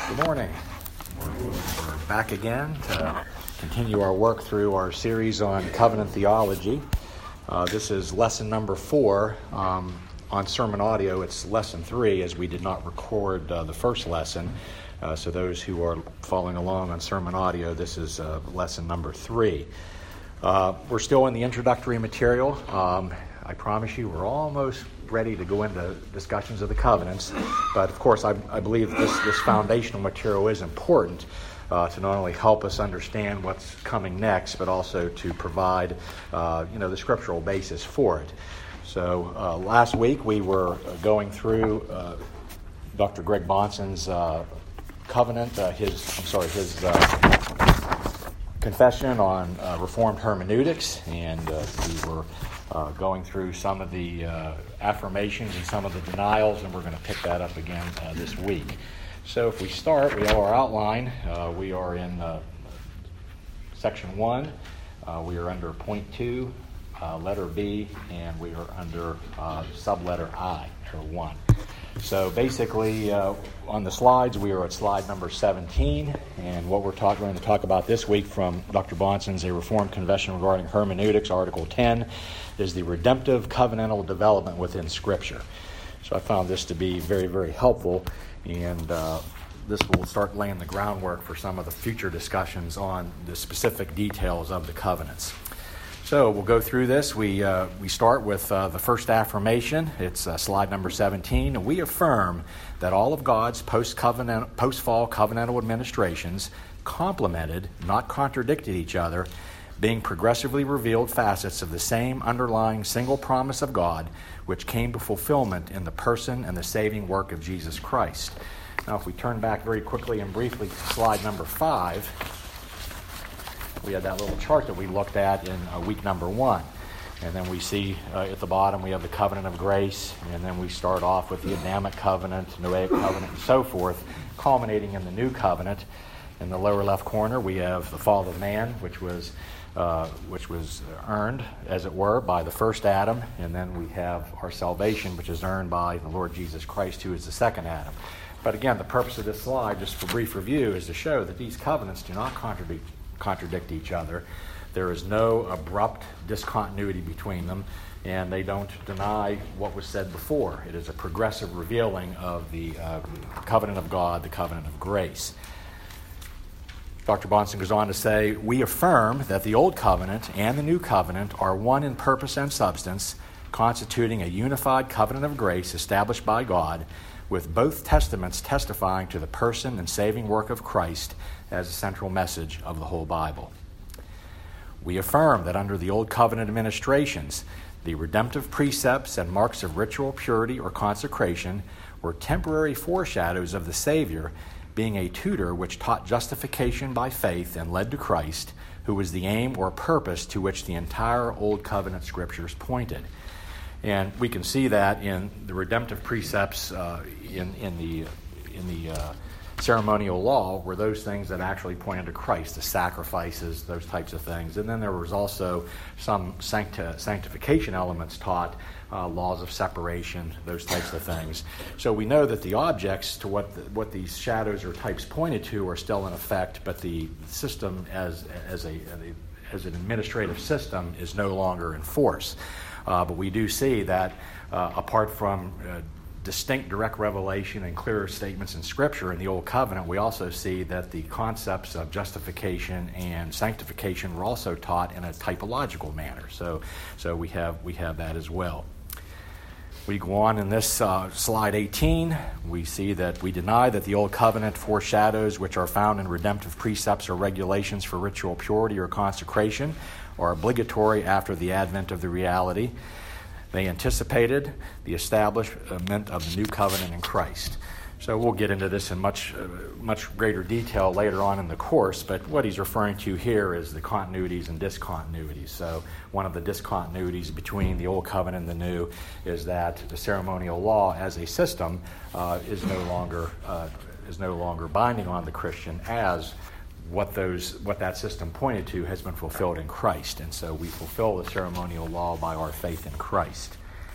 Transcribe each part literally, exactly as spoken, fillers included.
Good morning. We're back again to continue our work through our series on covenant theology. Uh, this is lesson number four. Um, on sermon audio, it's lesson three, as we did not record uh, the first lesson. Uh, so those who are following along on sermon audio, this is uh, lesson number three. Uh, we're still in the introductory material. Um, I promise you we're almost ready to go into discussions of the covenants, but of course I, I believe this, this foundational material is important uh, to not only help us understand what's coming next, but also to provide uh, you know the scriptural basis for it. So uh, last week we were going through uh, Doctor Greg Bahnsen's uh, covenant, uh, his I'm sorry his uh, confession on uh, Reformed hermeneutics, and uh, we were Uh, going through some of the uh, affirmations and some of the denials, and we're going to pick that up again uh, this week. So if we start, we have our outline. Uh, we are in uh, section one. Uh, we are under point two, uh, letter B, and we are under uh, subletter I, or one. So basically, uh, on the slides, we are at slide number seventeen, and what we're talk, going to talk about this week from Doctor Bahnsen's A Reformed Confession Regarding Hermeneutics, Article ten, is the redemptive covenantal development within Scripture. So I found this to be very, very helpful, and uh, this will start laying the groundwork for some of the future discussions on the specific details of the covenants. So we'll go through this. We uh, we start with uh, the first affirmation. It's uh, slide number seventeen. We affirm that all of God's post-covenant, post-fall covenantal administrations complemented, not contradicted each other, being progressively revealed facets of the same underlying single promise of God, which came to fulfillment in the person and the saving work of Jesus Christ. Now, if we turn back very quickly and briefly to slide number five, we had that little chart that we looked at in uh, week number one. And then we see uh, at the bottom we have the covenant of grace, and then we start off with the Adamic covenant, Noahic covenant, and so forth, culminating in the new covenant. In the lower left corner, we have the fall of man, which was uh, which was earned, as it were, by the first Adam, and then we have our salvation, which is earned by the Lord Jesus Christ, who is the second Adam. But again, the purpose of this slide, just for brief review, is to show that these covenants do not contradict contradict each other. There is no abrupt discontinuity between them, and they don't deny what was said before. It is a progressive revealing of the uh, covenant of God, the covenant of grace. Doctor Bahnsen goes on to say, we affirm that the Old Covenant and the New Covenant are one in purpose and substance, constituting a unified covenant of grace established by God, with both testaments testifying to the person and saving work of Christ as a central message of the whole Bible. We affirm that under the Old Covenant administrations, the redemptive precepts and marks of ritual purity or consecration were temporary foreshadows of the Savior, being a tutor which taught justification by faith and led to Christ, who was the aim or purpose to which the entire Old Covenant Scriptures pointed. And we can see that in the redemptive precepts uh, in, in the in the uh, ceremonial law were those things that actually pointed to Christ, the sacrifices, those types of things. And then there was also some sancti- sanctification elements taught, uh, laws of separation, those types of things. So we know that the objects to what the, what these shadows or types pointed to are still in effect, but the system as as a as an administrative system is no longer in force. Uh, but we do see that uh, apart from uh, distinct direct revelation and clearer statements in Scripture in the Old Covenant, we also see that the concepts of justification and sanctification were also taught in a typological manner. So, so we have we have that as well. We go on in this uh, slide eighteen. We see that we deny that the Old Covenant foreshadows, which are found in redemptive precepts or regulations for ritual purity or consecration, are obligatory after the advent of the reality. They anticipated the establishment of the new covenant in Christ. So we'll get into this in much uh, much greater detail later on in the course, but what he's referring to here is the continuities and discontinuities. So one of the discontinuities between the Old Covenant and the New is that the ceremonial law as a system uh, is no longer uh, is no longer binding on the Christian, as what those what that system pointed to has been fulfilled in Christ. And so we fulfill the ceremonial law by our faith in Christ.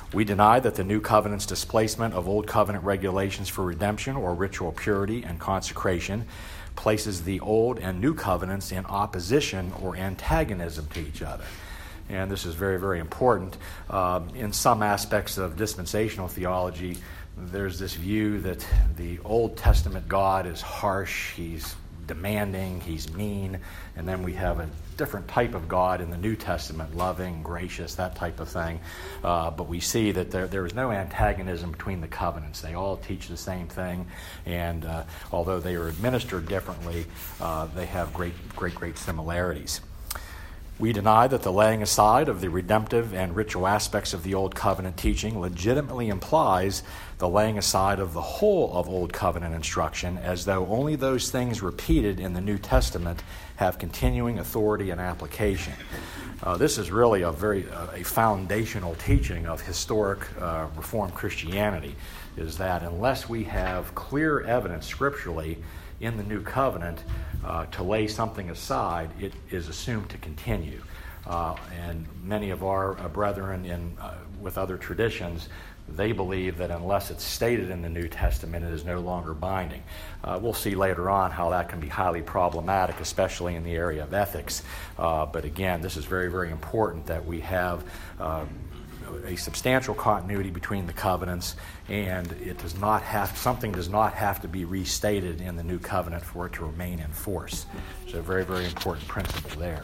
We deny that the New Covenant's displacement of Old Covenant regulations for redemption or ritual purity and consecration places the Old and New Covenants in opposition or antagonism to each other. And this is very, very important. Uh, in some aspects of dispensational theology, there's this view that the Old Testament God is harsh, he's demanding, he's mean, and then we have a different type of God in the New Testament, loving, gracious, that type of thing. Uh, but we see that there, there is no antagonism between the covenants. They all teach the same thing, and uh, although they are administered differently, uh, they have great, great, great similarities. We deny that the laying aside of the redemptive and ritual aspects of the Old Covenant teaching legitimately implies the laying aside of the whole of Old Covenant instruction, as though only those things repeated in the New Testament have continuing authority and application. Uh, this is really a very uh, a foundational teaching of historic uh, Reformed Christianity, is that unless we have clear evidence scripturally in the New Covenant uh, to lay something aside, it is assumed to continue. Uh, and many of our uh, brethren in uh, with other traditions, they believe that unless it's stated in the New Testament, it is no longer binding. Uh, we'll see later on how that can be highly problematic, especially in the area of ethics. Uh, but again, this is very, very important that we have uh, a substantial continuity between the covenants, and it does not have something does not have to be restated in the New Covenant for it to remain in force. So a very, very important principle there.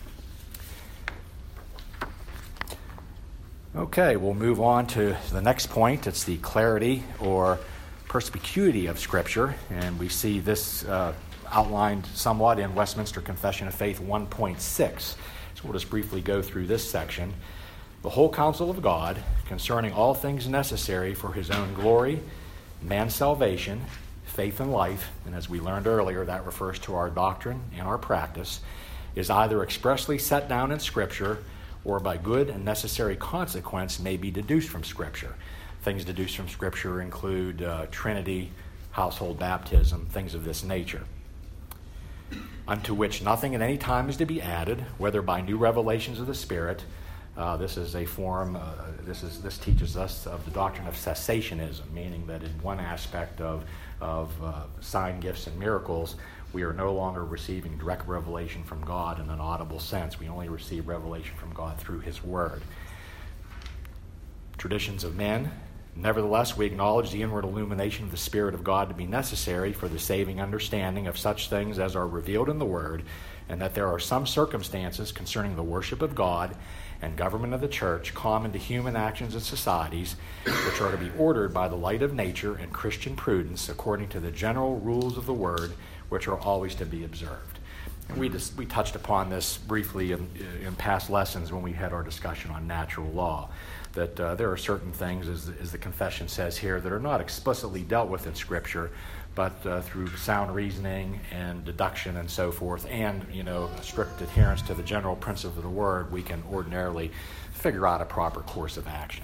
Okay, we'll move on to the next point. It's the clarity or perspicuity of Scripture, and we see this uh, outlined somewhat in Westminster Confession of Faith one point six. So we'll just briefly go through this section. The whole counsel of God concerning all things necessary for his own glory, man's salvation, faith and life, and as we learned earlier, that refers to our doctrine and our practice, is either expressly set down in Scripture or by good and necessary consequence may be deduced from Scripture. Things deduced from Scripture include uh, Trinity, household baptism, things of this nature. Unto which nothing at any time is to be added, whether by new revelations of the Spirit. Uh, this is a form, uh, this is this teaches us of the doctrine of cessationism, meaning that in one aspect of, of uh, sign, gifts, and miracles, we are no longer receiving direct revelation from God in an audible sense. We only receive revelation from God through his word. Traditions of men. Nevertheless, we acknowledge the inward illumination of the Spirit of God to be necessary for the saving understanding of such things as are revealed in the Word, and that there are some circumstances concerning the worship of God and government of the church common to human actions and societies, which are to be ordered by the light of nature and Christian prudence according to the general rules of the Word, which are always to be observed. And we just, we touched upon this briefly in, in past lessons when we had our discussion on natural law, that uh, there are certain things, as, as the confession says here, that are not explicitly dealt with in Scripture, but uh, through sound reasoning and deduction and so forth, and, you know, strict adherence to the general principle of the Word, we can ordinarily figure out a proper course of action.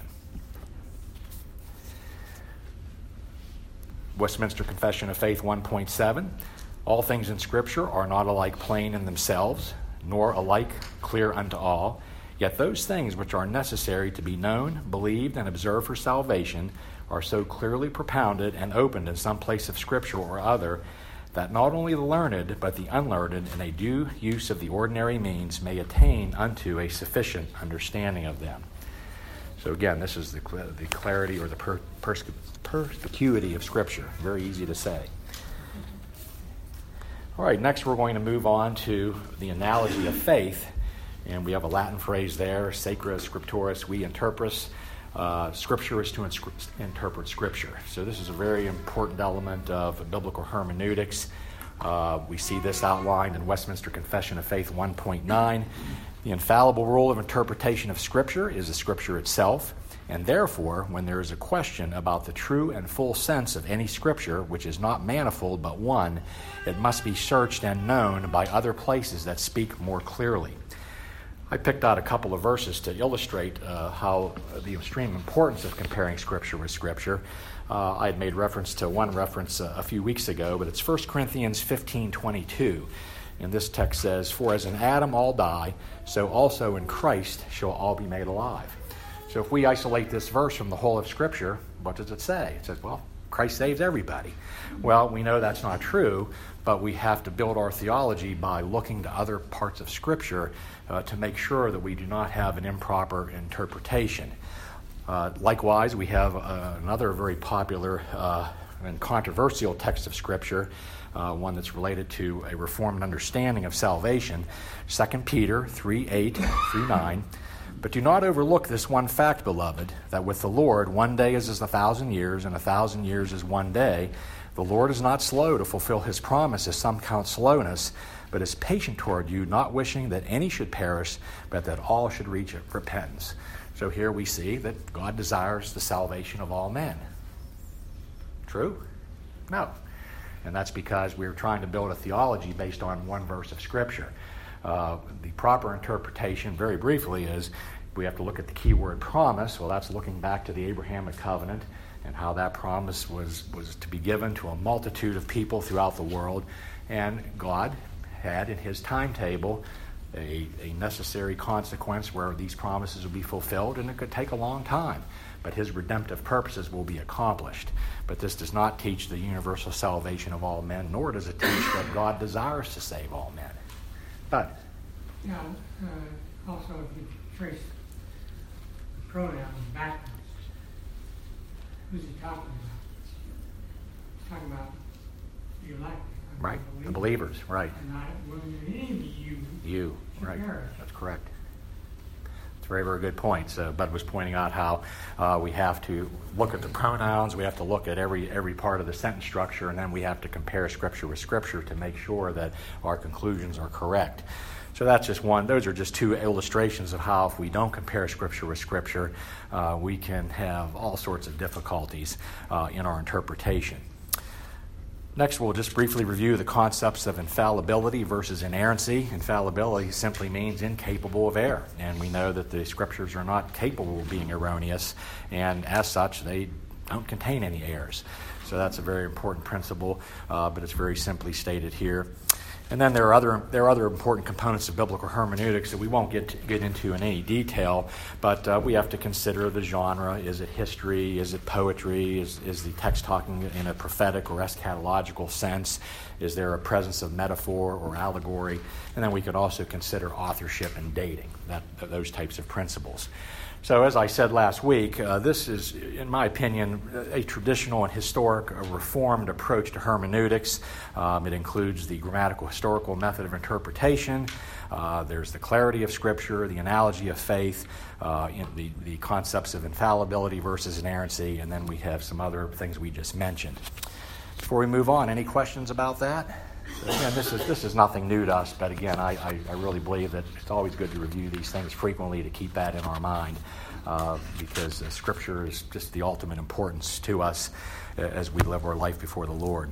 Westminster Confession of Faith one point seven. All things in Scripture are not alike plain in themselves, nor alike clear unto all. Yet those things which are necessary to be known, believed, and observed for salvation are so clearly propounded and opened in some place of Scripture or other, that not only the learned, but the unlearned, in a due use of the ordinary means, may attain unto a sufficient understanding of them. So again, this is the, the clarity or the per, pers, perspicuity of Scripture. Very easy to say. All right, next we're going to move on to the analogy of faith. And we have a Latin phrase there, sacra scripturis vi interpres. Uh, scripture is to inscri- interpret Scripture. So this is a very important element of biblical hermeneutics. Uh, we see this outlined in Westminster Confession of Faith one point nine. The infallible rule of interpretation of Scripture is the Scripture itself, and therefore, when there is a question about the true and full sense of any Scripture, which is not manifold but one, it must be searched and known by other places that speak more clearly. I picked out a couple of verses to illustrate uh, how the extreme importance of comparing Scripture with Scripture. Uh, I had made reference to one reference uh, a few weeks ago, but it's First Corinthians fifteen twenty-two. And this text says, "For as in Adam all die, so also in Christ shall all be made alive." So So if we isolate this verse from the whole of Scripture, what does it say? It says, well, Christ saves everybody. Well, we know that's not true, but we have to build our theology by looking to other parts of Scripture uh, to make sure that we do not have an improper interpretation. Uh, likewise, we have uh, another very popular uh, and controversial text of Scripture, uh, one that's related to a Reformed understanding of salvation, Second Peter three, eight through nine. But do not overlook this one fact, beloved, that with the Lord one day is as a thousand years, and a thousand years is one day. The Lord is not slow to fulfill his promise, as some count slowness, but is patient toward you, not wishing that any should perish, but that all should reach repentance. So here we see that God desires the salvation of all men. True? No. And that's because we're trying to build a theology based on one verse of Scripture. Uh, the proper interpretation, very briefly, is we have to look at the key word promise. Well, that's looking back to the Abrahamic covenant and how that promise was, was to be given to a multitude of people throughout the world. And God had in his timetable a, a necessary consequence where these promises would be fulfilled, and it could take a long time. But his redemptive purposes will be accomplished. But this does not teach the universal salvation of all men, nor does it teach that God desires to save all men. But now, uh, also, if you trace the pronouns backwards, who's he talking about? He's talking about the elect. Right, the believers, right. And not willing to any of you. You, right. Perish. That's correct. It's a very, very good point. So Bud was pointing out how uh, we have to look at the pronouns, we have to look at every every part of the sentence structure, and then we have to compare Scripture with Scripture to make sure that our conclusions are correct. So that's just one. Those are just two illustrations of how if we don't compare Scripture with Scripture, uh, we can have all sorts of difficulties uh, in our interpretation. Next, we'll just briefly review the concepts of infallibility versus inerrancy. Infallibility simply means incapable of error, and we know that the Scriptures are not capable of being erroneous, and as such, they don't contain any errors. So that's a very important principle, uh, but it's very simply stated here. And then there are other there are other important components of biblical hermeneutics that we won't get to, get into in any detail, but uh, we have to consider the genre. Is it history? Is it poetry? Is is the text talking in a prophetic or eschatological sense? Is there a presence of metaphor or allegory? And then we could also consider authorship and dating, that those types of principles. So as I said last week, uh, this is, in my opinion, a traditional and historic, a reformed approach to hermeneutics. Um, it includes the grammatical historical method of interpretation. Uh, there's the clarity of Scripture, the analogy of faith, uh, in the, the concepts of infallibility versus inerrancy, and then we have some other things we just mentioned. Before we move on, any questions about that? Again, this is this is nothing new to us, but again, I, I, I really believe that it's always good to review these things frequently to keep that in our mind, uh, because uh, Scripture is just the ultimate importance to us uh, as we live our life before the Lord.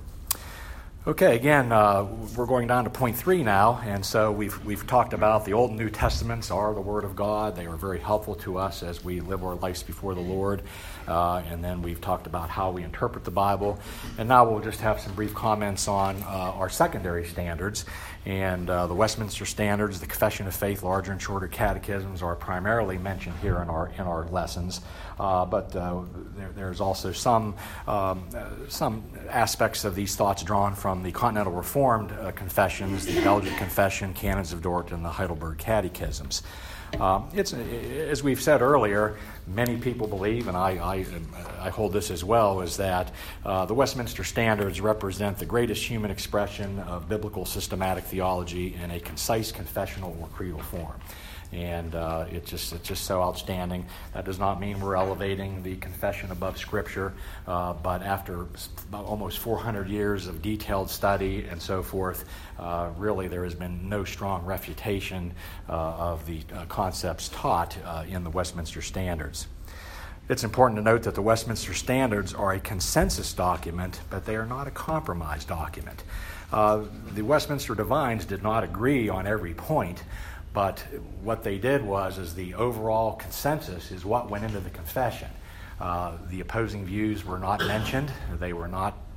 Okay, again, uh, we're going down to point three now, and so we've we've talked about the Old and New Testaments are the Word of God. They are very helpful to us as we live our lives before the Lord, uh, and then we've talked about how we interpret the Bible, and now we'll just have some brief comments on uh, our secondary standards, and uh, the Westminster Standards, the Confession of Faith, larger and shorter catechisms are primarily mentioned here in our in our lessons, uh, but uh, there, there's also some um, uh, some aspects of these thoughts drawn from the Continental Reformed uh, confessions, the Belgic Confession, Canons of Dort, and the Heidelberg Catechisms. Um, it's as we've said earlier, many people believe, and I, I, I hold this as well, is that uh, the Westminster Standards represent the greatest human expression of biblical systematic theology in a concise confessional or creedal form. And uh, it just, it's just so outstanding. That does not mean we're elevating the confession above Scripture, uh, but after almost four hundred years of detailed study and so forth, uh, really there has been no strong refutation uh, of the uh, concepts taught uh, in the Westminster Standards. It's important to note that the Westminster Standards are a consensus document, but they are not a compromise document. Uh, the Westminster Divines did not agree on every point, but what they did was, is the overall consensus is what went into the confession. Uh, the opposing views were not mentioned. They were not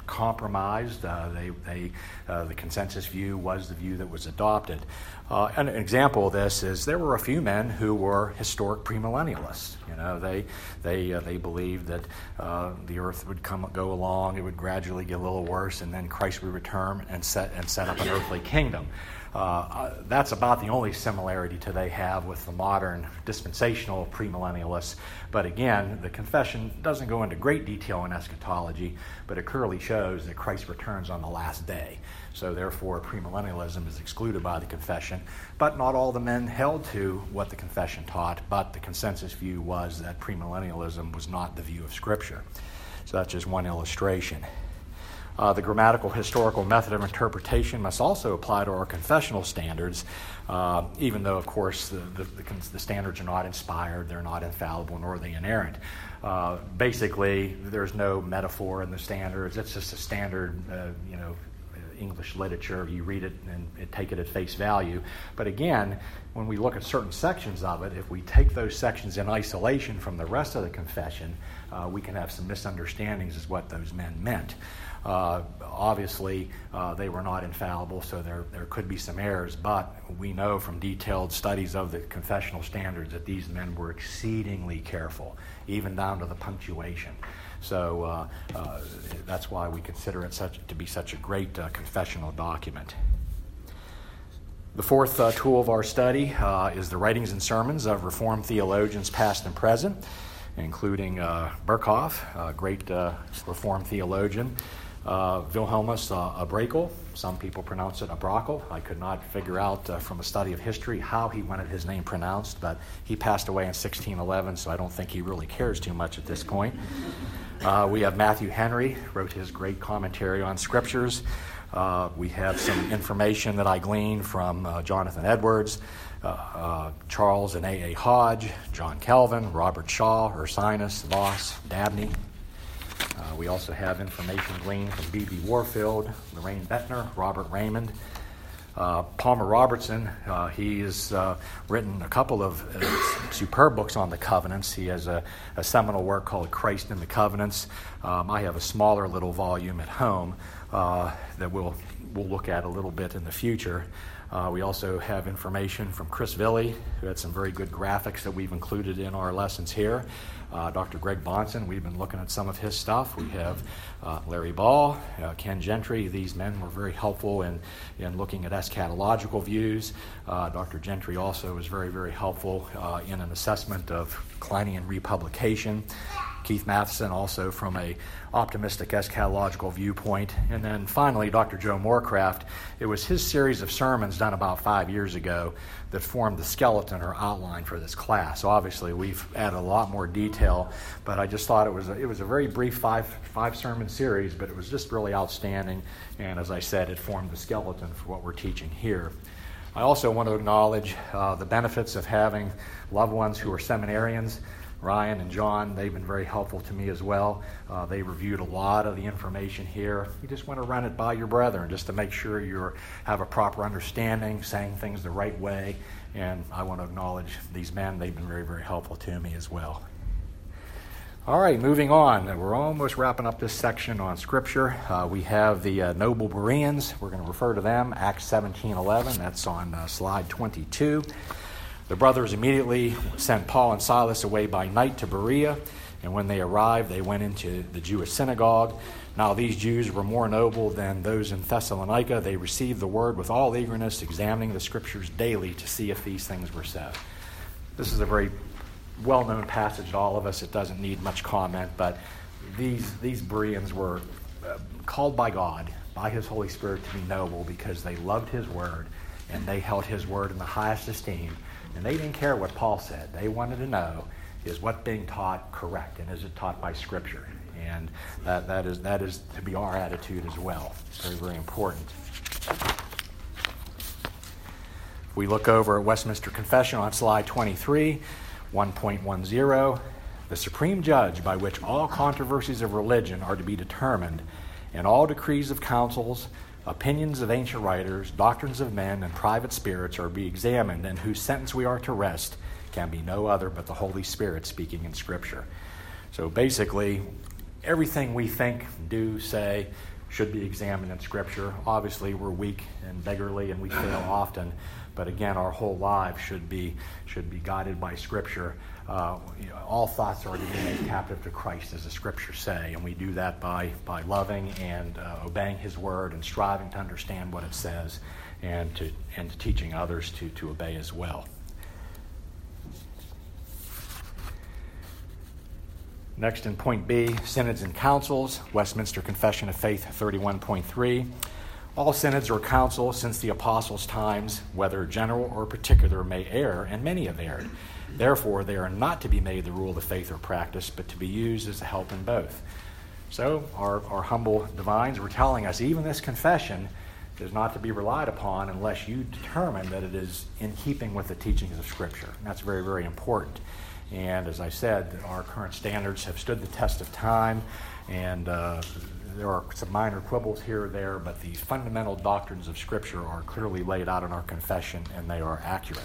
compromised. Uh, they, they, uh, the consensus view was the view that was adopted. Uh, and an example of this is there were a few men who were historic premillennialists. You know, they they uh, they believed that uh, the earth would come go along, it would gradually get a little worse, and then Christ would return and set and set up an earthly kingdom. Uh, that's about the only similarity to they have with the modern dispensational premillennialists. But again, the confession doesn't go into great detail in eschatology, but it clearly shows that Christ returns on the last day. So therefore, premillennialism is excluded by the confession. But not all the men held to what the confession taught, but the consensus view was that premillennialism was not the view of Scripture. So that's just one illustration. Uh, the grammatical historical method of interpretation must also apply to our confessional standards, uh, even though, of course, the, the, the, the standards are not inspired, they're not infallible, nor are they inerrant. Uh, basically, there's no metaphor in the standards. It's just a standard, uh, you know, English literature. You read it and take it at face value. But again, when we look at certain sections of it, if we take those sections in isolation from the rest of the confession, uh, we can have some misunderstandings as what those men meant. Uh, obviously, uh, they were not infallible, so there, there could be some errors, but we know from detailed studies of the confessional standards that these men were exceedingly careful, even down to the punctuation. So uh, uh, that's why we consider it such to be such a great uh, confessional document. The fourth uh, tool of our study uh, is the writings and sermons of Reformed theologians past and present, including uh, Berkhoff, a great uh, Reformed theologian, uh, Wilhelmus uh, Abrakel. Some people pronounce it Abrakel. I could not figure out uh, from a study of history how he wanted his name pronounced, but he passed away in sixteen eleven, so I don't think he really cares too much at this point. Uh, we have Matthew Henry, wrote his great commentary on Scriptures. Uh, we have some information that I gleaned from uh, Jonathan Edwards, uh, uh, Charles and A A Hodge, John Calvin, Robert Shaw, Ursinus, Voss, Dabney. Uh, we also have information gleaned from B B Warfield, Lorraine Bettner, Robert Raymond. Uh, Palmer Robertson, uh, he has uh, written a couple of uh, superb books on the covenants. He has a, a seminal work called Christ in the Covenants. Um, I have a smaller little volume at home uh, that we'll, we'll look at a little bit in the future. Uh, we also have information from Chris Villey, who had some very good graphics that we've included in our lessons here. Uh, Doctor Greg Bonson, we've been looking at some of his stuff. We have uh, Larry Ball, uh, Ken Gentry. These men were very helpful in, in looking at eschatological views. Uh, Doctor Gentry also was very, very helpful uh, in an assessment of Kleinian republication. Keith Matheson also from a optimistic eschatological viewpoint. And then finally, Doctor Joe Moorcraft. It was his series of sermons done about five years ago that formed the skeleton or outline for this class. So obviously, we've added a lot more detail, but I just thought it was a, it was a very brief five five sermon series, but it was just really outstanding. And as I said, it formed the skeleton for what we're teaching here. I also want to acknowledge uh, the benefits of having loved ones who are seminarians. Ryan and John, they've been very helpful to me as well. Uh, they reviewed a lot of the information here. You just want to run it by your brethren just to make sure you have a proper understanding, saying things the right way. And I want to acknowledge these men. They've been very, very helpful to me as well. All right, moving on. We're almost wrapping up this section on Scripture. Uh, we have the uh, noble Bereans. We're going to refer to them, Acts seventeen eleven. That's on uh, slide twenty-two. The brothers immediately sent Paul and Silas away by night to Berea, and when they arrived, they went into the Jewish synagogue. Now these Jews were more noble than those in Thessalonica. They received the word with all eagerness, examining the Scriptures daily to see if these things were said. This is a very well-known passage to all of us. It doesn't need much comment, but these, these Bereans were uh, called by God, by His Holy Spirit, to be noble because they loved His word, and they held His word in the highest esteem. And they didn't care what Paul said. They wanted to know, is what being taught correct? And is it taught by Scripture? And that, that is that is to be our attitude as well. Very, very important. If we look over at Westminster Confession on slide twenty-three, one point ten, the supreme judge by which all controversies of religion are to be determined, and all decrees of councils, opinions of ancient writers, doctrines of men, and private spirits are to be examined, and whose sentence we are to rest can be no other but the Holy Spirit speaking in Scripture. So basically, everything we think, do, say, should be examined in Scripture. Obviously, we're weak and beggarly, and we fail often. But again, our whole lives should be should be guided by Scripture. Uh, you know, all thoughts are to be made captive to Christ, as the Scriptures say, and we do that by by loving and uh, obeying His Word and striving to understand what it says, and to and to teaching others to to obey as well. Next, in point B, synods and councils, Westminster Confession of Faith thirty-one point three. All synods or councils since the apostles' times, whether general or particular, may err, and many have erred. Therefore, they are not to be made the rule of faith or practice, but to be used as a help in both. So, our, our humble divines were telling us, even this confession is not to be relied upon unless you determine that it is in keeping with the teachings of Scripture. And that's very, very important. And as I said, our current standards have stood the test of time, and uh, there are some minor quibbles here or there, but the fundamental doctrines of Scripture are clearly laid out in our confession, and they are accurate.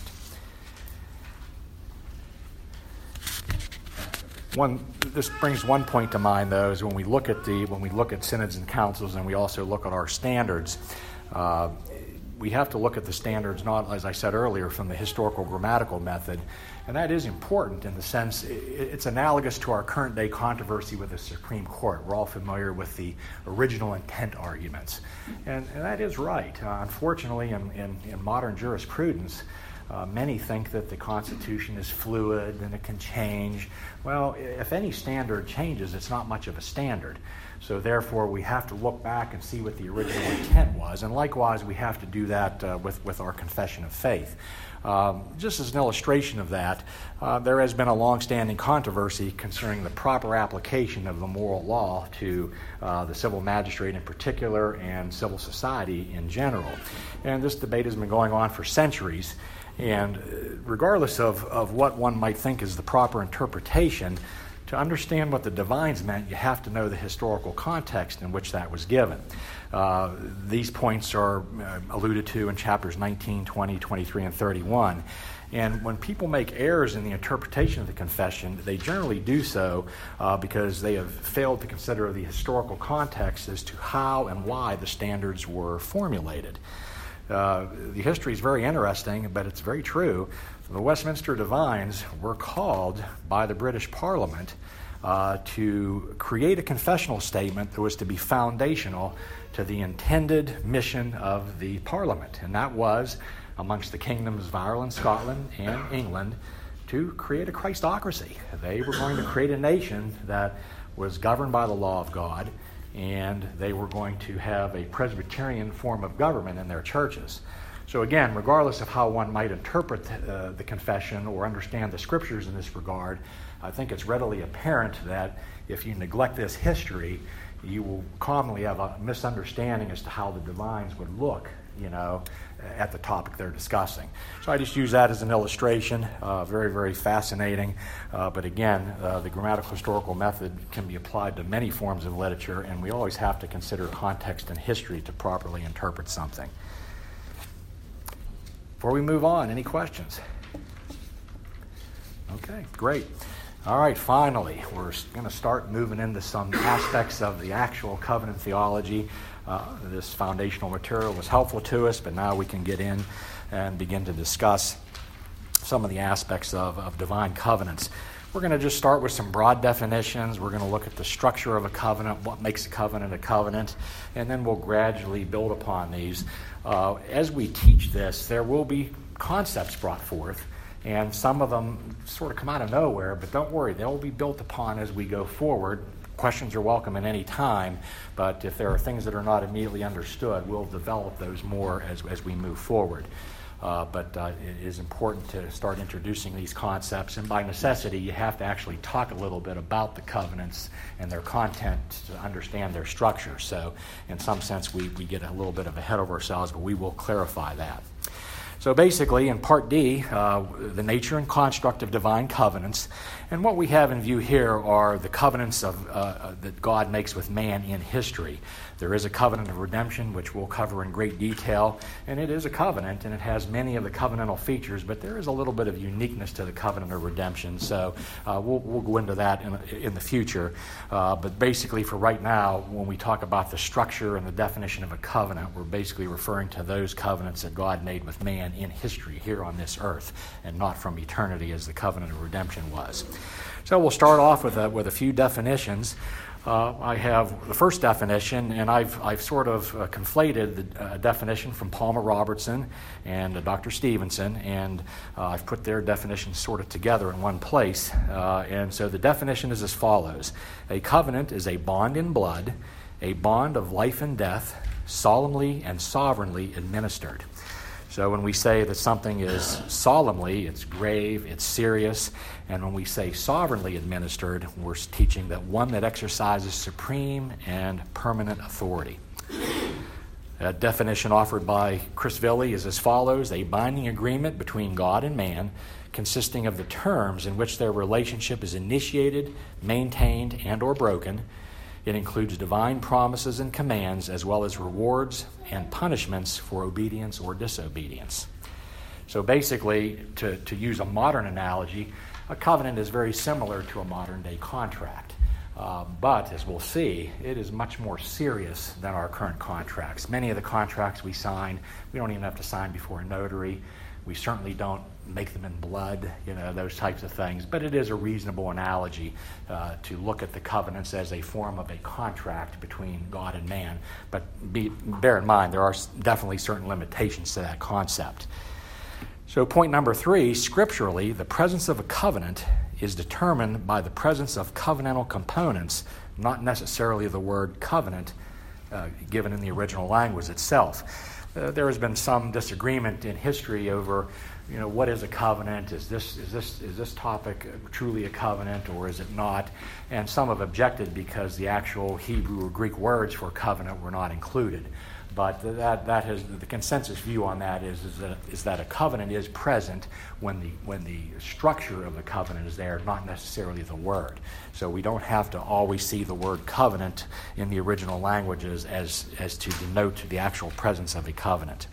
One, this brings one point to mind, though, is when we look at the when we look at synods and councils, and we also look at our standards. Uh, we have to look at the standards not, as I said earlier, from the historical grammatical method, and that is important in the sense it's analogous to our current day controversy with the Supreme Court. We're all familiar with the original intent arguments, and, and that is right. Uh, unfortunately, in, in, in modern jurisprudence, Uh, many think that the Constitution is fluid and it can change. Well, if any standard changes, it's not much of a standard. So therefore, we have to look back and see what the original intent was. And likewise, we have to do that uh, with, with our confession of faith. Um, just as an illustration of that, uh, there has been a long-standing controversy concerning the proper application of the moral law to uh, the civil magistrate in particular and civil society in general. And this debate has been going on for centuries. And regardless of, of what one might think is the proper interpretation, to understand what the divines meant, you have to know the historical context in which that was given. Uh, these points are uh, alluded to in chapters nineteen, twenty, twenty-three, and thirty-one. And when people make errors in the interpretation of the confession, they generally do so uh, because they have failed to consider the historical context as to how and why the standards were formulated. Uh, the history is very interesting, but it's very true. The Westminster Divines were called by the British Parliament uh, to create a confessional statement that was to be foundational to the intended mission of the Parliament, and that was, amongst the kingdoms of Ireland, Scotland, and England, to create a Christocracy. They were going to create a nation that was governed by the law of God, and they were going to have a Presbyterian form of government in their churches. So again, regardless of how one might interpret uh, the confession or understand the Scriptures in this regard, I think it's readily apparent that if you neglect this history, you will commonly have a misunderstanding as to how the divines would look, you know, at the topic they're discussing. So I just use that as an illustration. Uh, very, very fascinating. Uh, but again, uh, the grammatical historical method can be applied to many forms of literature, and we always have to consider context and history to properly interpret something. Before we move on, any questions? Okay, great. All right, finally, we're going to start moving into some aspects of the actual covenant theology. Uh, this foundational material was helpful to us, but now we can get in and begin to discuss some of the aspects of, of divine covenants. We're going to just start with some broad definitions. We're going to look at the structure of a covenant, what makes a covenant a covenant, and then we'll gradually build upon these. Uh, as we teach this, there will be concepts brought forth, and some of them sort of come out of nowhere, but don't worry, they'll be built upon as we go forward. Questions are welcome at any time, but if there are things that are not immediately understood, we'll develop those more as, as we move forward. Uh, but uh, it is important to start introducing these concepts, and by necessity, you have to actually talk a little bit about the covenants and their content to understand their structure. So in some sense, we, we get a little bit of ahead of ourselves, but we will clarify that. So basically, in Part D, uh, the nature and construct of divine covenants. And what we have in view here are the covenants of uh, that God makes with man in history. There is a covenant of redemption, which we'll cover in great detail. And it is a covenant, and it has many of the covenantal features, but there is a little bit of uniqueness to the covenant of redemption. So uh, we'll, we'll go into that in, in the future. Uh, but basically, for right now, when we talk about the structure and the definition of a covenant, we're basically referring to those covenants that God made with man in history here on this earth, and not from eternity as the covenant of redemption was. So we'll start off with a, with a few definitions. Uh, I have the first definition, and I've I've sort of uh, conflated the uh, definition from Palmer Robertson and uh, Doctor Stevenson, and uh, I've put their definitions sort of together in one place. Uh, and so the definition is as follows: a covenant is a bond in blood, a bond of life and death, solemnly and sovereignly administered. So when we say that something is solemnly, it's grave, it's serious. And when we say sovereignly administered, we're teaching that one that exercises supreme and permanent authority. A definition offered by Chris Villey is as follows: a binding agreement between God and man consisting of the terms in which their relationship is initiated, maintained, and or broken. It includes divine promises and commands, as well as rewards and punishments for obedience or disobedience. So basically, to, to use a modern analogy, a covenant is very similar to a modern-day contract. Uh, but, as we'll see, it is much more serious than our current contracts. Many of the contracts we sign, we don't even have to sign before a notary. We certainly don't make them in blood, you know, those types of things. But it is a reasonable analogy uh, to look at the covenants as a form of a contract between God and man. But be, bear in mind, there are definitely certain limitations to that concept. So point number three, scripturally, the presence of a covenant is determined by the presence of covenantal components, not necessarily the word covenant uh, given in the original language itself. Uh, there has been some disagreement in history over, you know, what is a covenant? Is this is this is this topic truly a covenant, or is it not? And some have objected because the actual Hebrew or Greek words for covenant were not included. But that that has the consensus view on that is is that is that a covenant is present when the when the structure of the covenant is there, not necessarily the word. So we don't have to always see the word covenant in the original languages as as to denote the actual presence of a covenant.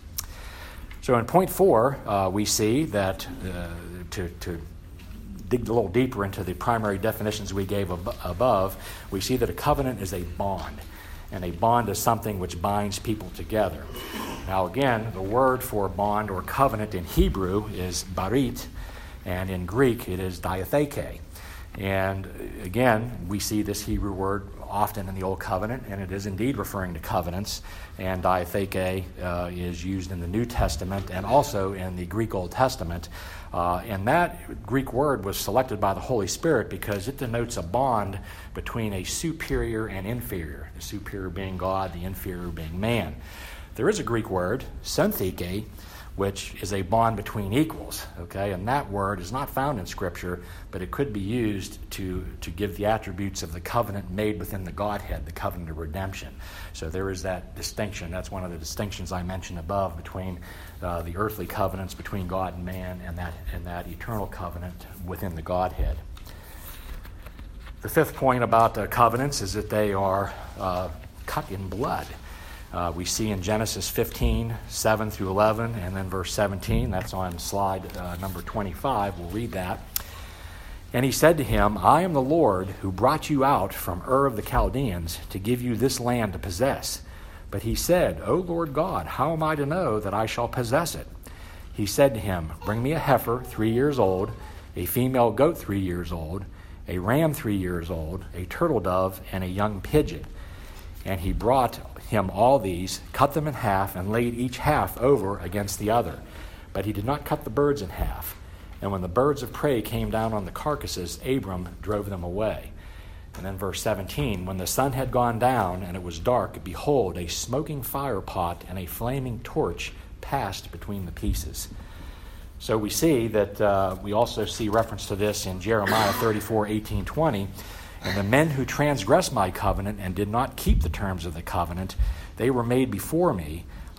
So in point four, uh, we see that uh, to to dig a little deeper into the primary definitions we gave ab- above, we see that a covenant is a bond. And a bond is something which binds people together. Now again, the word for bond or covenant in Hebrew is barit, and in Greek it is diatheke. And again, we see this Hebrew word often in the Old Covenant, and it is indeed referring to covenants. And diatheke uh, is used in the New Testament and also in the Greek Old Testament. Uh, and that Greek word was selected by the Holy Spirit because it denotes a bond between a superior and inferior, the superior being God, the inferior being man. There is a Greek word, syntheke, which is a bond between equals, okay? And that word is not found in Scripture, but it could be used to, to give the attributes of the covenant made within the Godhead, the covenant of redemption. So there is that distinction. That's one of the distinctions I mentioned above between uh, the earthly covenants between God and man and that, and that eternal covenant within the Godhead. The fifth point about uh, covenants is that they are uh, cut in blood. Uh, we see in Genesis fifteen, seven through eleven, and then verse seventeen. That's on slide uh, number twenty-five. We'll read that. And he said to him, I am the Lord who brought you out from Ur of the Chaldeans to give you this land to possess. But he said, O Lord God, how am I to know that I shall possess it? He said to him, Bring me a heifer three years old, a female goat three years old, a ram three years old, a turtle dove, and a young pigeon. And he brought him all these, cut them in half, and laid each half over against the other. But he did not cut the birds in half. And when the birds of prey came down on the carcasses, Abram drove them away. And then verse seventeen, when the sun had gone down and it was dark, behold, a smoking fire pot and a flaming torch passed between the pieces. So we see that uh, we also see reference to this in Jeremiah thirty-four, eighteen, twenty. And the men who transgressed my covenant and did not keep the terms of the covenant, they were made before me.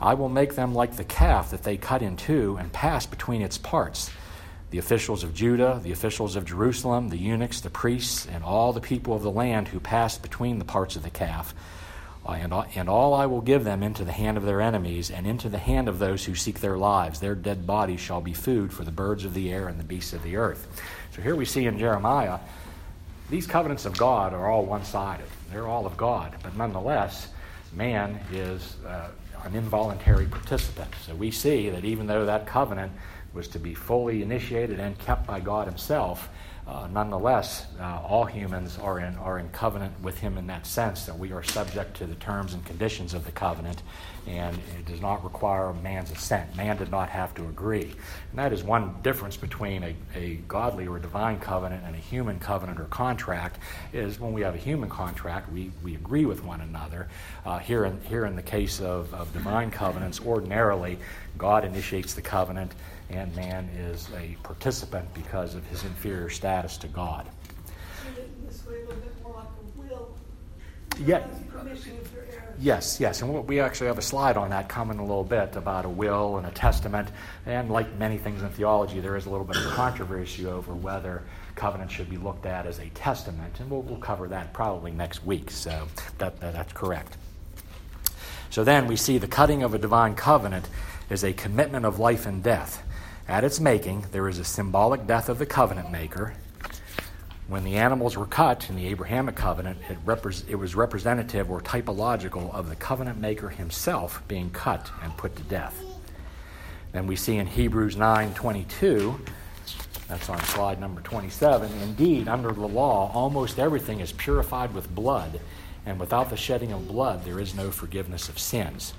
I will make them like the calf that they cut in two and pass between its parts. The officials of Judah, the officials of Jerusalem, the eunuchs, the priests, and all the people of the land who passed between the parts of the calf. Uh, and, and all I will give them into the hand of their enemies, and into the hand of those who seek their lives. Their dead bodies shall be food for the birds of the air and the beasts of the earth. So here we see in Jeremiah, these covenants of God are all one-sided. They're all of God. But nonetheless, man is uh, an involuntary participant. So we see that even though that covenant was to be fully initiated and kept by God himself, Uh, nonetheless, uh, all humans are in are in covenant with him in that sense, that we are subject to the terms and conditions of the covenant, and it does not require man's assent. Man did not have to agree. And that is one difference between a, a godly or divine covenant and a human covenant or contract, is when we have a human contract, we, we agree with one another. Uh, here, in, here in the case of, of divine covenants, ordinarily, God initiates the covenant, and man is a participant because of his inferior status to God. This way, a little bit more like a will. Yeah. Permission of your heirs. Yes, yes, and we actually have a slide on that coming a little bit about a will and a testament. And like many things in theology, there is a little bit of controversy over whether covenant should be looked at as a testament, and we'll, we'll cover that probably next week. So that, that that's correct. So then we see the cutting of a divine covenant is a commitment of life and death. At its making, there is a symbolic death of the covenant maker. When the animals were cut in the Abrahamic covenant, it, repre- it was representative or typological of the covenant maker himself being cut and put to death. Then we see in Hebrews nine twenty-two, that's on slide number twenty-seven, indeed, under the law, almost everything is purified with blood, and without the shedding of blood, there is no forgiveness of sins.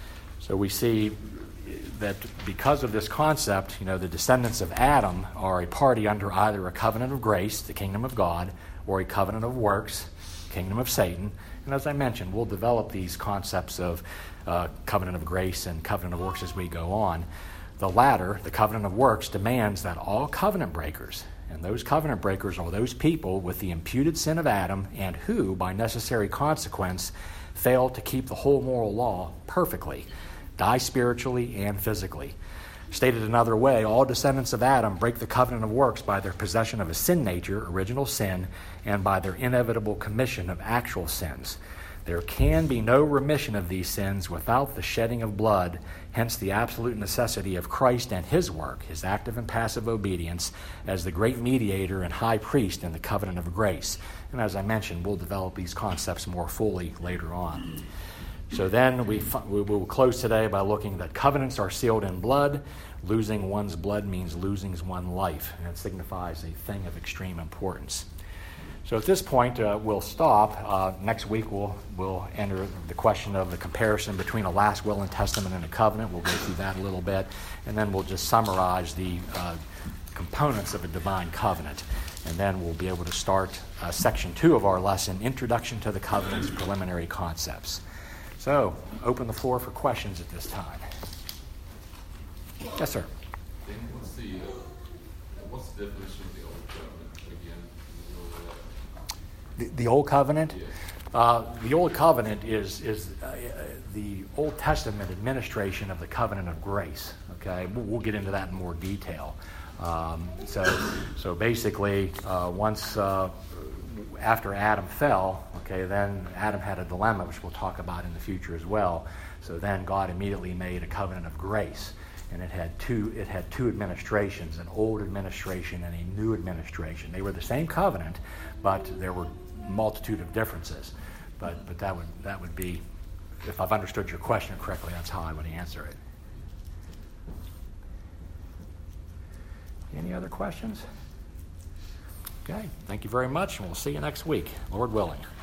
So we see that because of this concept, you know, the descendants of Adam are a party under either a covenant of grace, the kingdom of God, or a covenant of works, kingdom of Satan. And as I mentioned, we'll develop these concepts of uh, covenant of grace and covenant of works as we go on. The latter, the covenant of works, demands that all covenant breakers, and those covenant breakers are those people with the imputed sin of Adam and who, by necessary consequence, fail to keep the whole moral law perfectly, die spiritually and physically. Stated another way, all descendants of Adam break the covenant of works by their possession of a sin nature, original sin, and by their inevitable commission of actual sins. There can be no remission of these sins without the shedding of blood, hence the absolute necessity of Christ and his work, his active and passive obedience, as the great mediator and high priest in the covenant of grace. And as I mentioned, we'll develop these concepts more fully later on. So then we, we will close today by looking that covenants are sealed in blood. Losing one's blood means losing one's life, and it signifies a thing of extreme importance. So at this point, uh, we'll stop. Uh, next week, we'll we'll enter the question of the comparison between a last will and testament and a covenant. We'll go through that a little bit, and then we'll just summarize the uh, components of a divine covenant. And then we'll be able to start uh, section two of our lesson, Introduction to the Covenant's Preliminary Concepts. So, open the floor for questions at this time. Yes, sir. Then what's the uh, what's the definition of the old covenant again? The, the Old Covenant? Yes. Uh, the Old Covenant is is uh, the Old Testament administration of the covenant of grace. Okay, we'll, we'll get into that in more detail. Um, so, so basically, uh, once uh, after Adam fell, okay, then Adam had a dilemma, which we'll talk about in the future as well. So then God immediately made a covenant of grace, and it had two it had two administrations, an old administration and a new administration. They were the same covenant, but there were a multitude of differences. But but that would that would be, if I've understood your question correctly, that's how I would answer it. Any other questions? Okay, thank you very much, and we'll see you next week, Lord willing.